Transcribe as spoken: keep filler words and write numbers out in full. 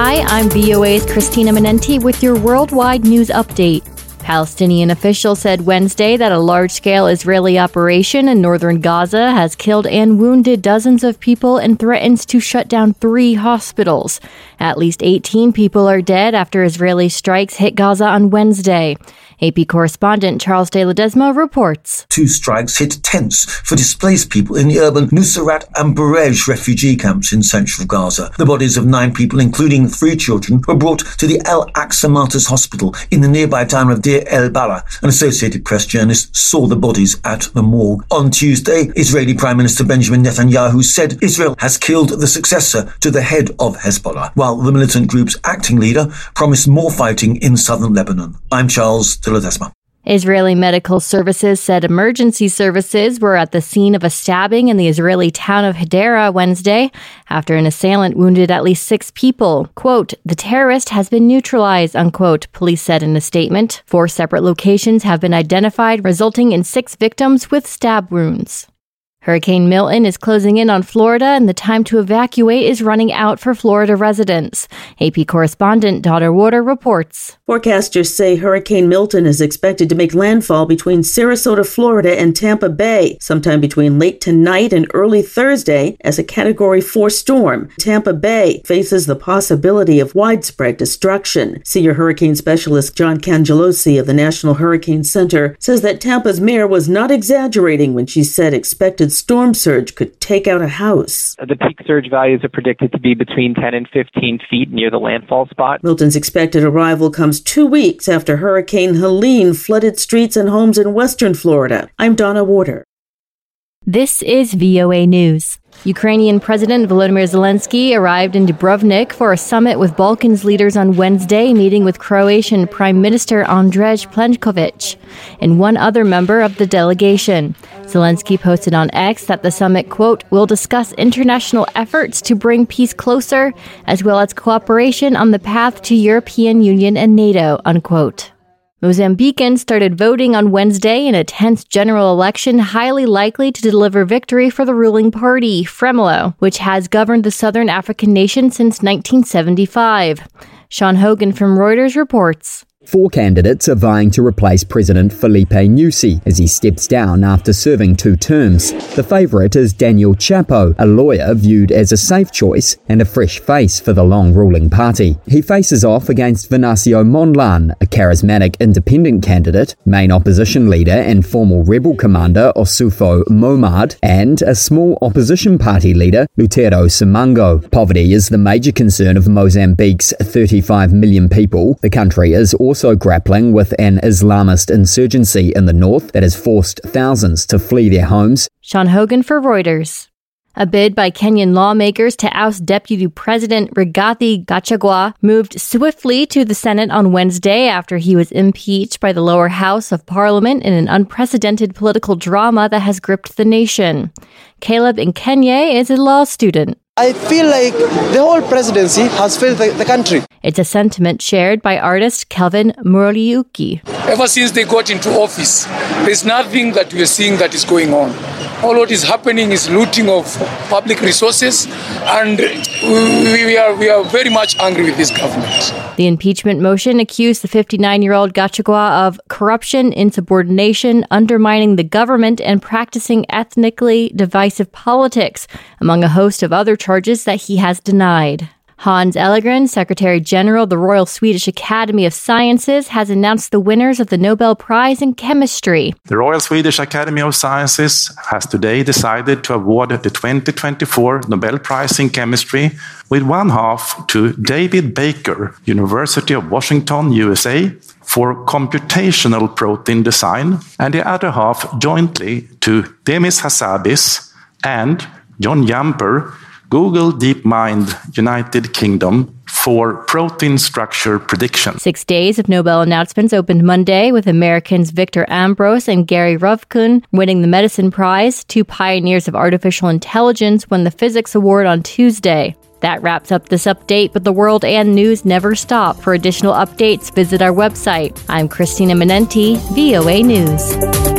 Hi, I'm V O A's Christina Minenti with your worldwide news update. Palestinian officials said Wednesday that a large-scale Israeli operation in northern Gaza has killed and wounded dozens of people and threatens to shut down three hospitals. At least eighteen people are dead after Israeli strikes hit Gaza on Wednesday. A P correspondent Charles de Ledesma reports. Two strikes hit tents for displaced people in the urban Nuseirat and Barej refugee camps in central Gaza. The bodies of nine people, including three children, were brought to the Al Aqsa Martyrs Hospital in the nearby town of Deir el-Balah. An Associated Press journalist saw the bodies at the morgue. On Tuesday, Israeli Prime Minister Benjamin Netanyahu said Israel has killed the successor to the head of Hezbollah, while the militant group's acting leader promised more fighting in southern Lebanon. I'm Charles de Ledesma. Israeli Medical Services said emergency services were at the scene of a stabbing in the Israeli town of Hadera Wednesday after an assailant wounded at least six people. Quote, the terrorist has been neutralized, unquote, police said in a statement. Four separate locations have been identified, resulting in six victims with stab wounds. Hurricane Milton is closing in on Florida, and the time to evacuate is running out for Florida residents. A P correspondent Donna Warder reports. Forecasters say Hurricane Milton is expected to make landfall between Sarasota, Florida and Tampa Bay, sometime between late tonight and early Thursday as a Category four storm. Tampa Bay faces the possibility of widespread destruction. Senior hurricane specialist John Cangelosi of the National Hurricane Center says that Tampa's mayor was not exaggerating when she said expected storm surge could take out a house. The peak surge values are predicted to be between ten and fifteen feet near the landfall spot. Milton's expected arrival comes two weeks after Hurricane Helene flooded streets and homes in western Florida. I'm Donna Warder. This is V O A News. Ukrainian President Volodymyr Zelensky arrived in Dubrovnik for a summit with Balkans leaders on Wednesday, meeting with Croatian Prime Minister Andrej Plenković and one other member of the delegation. Zelensky posted on X that the summit, quote, will discuss international efforts to bring peace closer, as well as cooperation on the path to European Union and NATO, unquote. Mozambicans started voting on Wednesday in a tense general election highly likely to deliver victory for the ruling party, Frelimo, which has governed the southern African nation since nineteen seventy-five. Sean Hogan from Reuters reports. Four candidates are vying to replace President Filipe Nyusi as he steps down after serving two terms. The favourite is Daniel Chapo, a lawyer viewed as a safe choice and a fresh face for the long-ruling party. He faces off against Venancio Mondlane, a charismatic independent candidate, main opposition leader and former rebel commander Osufo Momad, and a small opposition party leader, Lutero Simango. Poverty is the major concern of Mozambique's thirty-five million people. The country is also also grappling with an Islamist insurgency in the north that has forced thousands to flee their homes. Sean Hogan for Reuters. A bid by Kenyan lawmakers to oust Deputy President Rigathi Gachagua moved swiftly to the Senate on Wednesday after he was impeached by the lower house of Parliament in an unprecedented political drama that has gripped the nation. Caleb Nkenye is a law student. I feel like the whole presidency has failed the, the country. It's a sentiment shared by artist Kelvin Muriuki. Ever since they got into office, there's nothing that we're seeing that is going on. All what is happening is looting of public resources, and we, we, are, we are very much angry with this government. The impeachment motion accused the fifty-nine-year-old Gachagua of corruption, insubordination, undermining the government, and practicing ethnically divisive politics, among a host of other charges that he has denied. Hans Ellegren, Secretary General of the Royal Swedish Academy of Sciences, has announced the winners of the Nobel Prize in Chemistry. The Royal Swedish Academy of Sciences has today decided to award the twenty twenty-four Nobel Prize in Chemistry with one half to David Baker, University of Washington, U S A, for computational protein design, and the other half jointly to Demis Hassabis and John Yamper, Google DeepMind, United Kingdom, for protein structure prediction. Six days of Nobel announcements opened Monday with Americans Victor Ambros and Gary Ruvkun winning the Medicine Prize. Two pioneers of artificial intelligence won the Physics Award on Tuesday. That wraps up this update, but the world and news never stop. For additional updates, visit our website. I'm Christina Minenti, V O A News.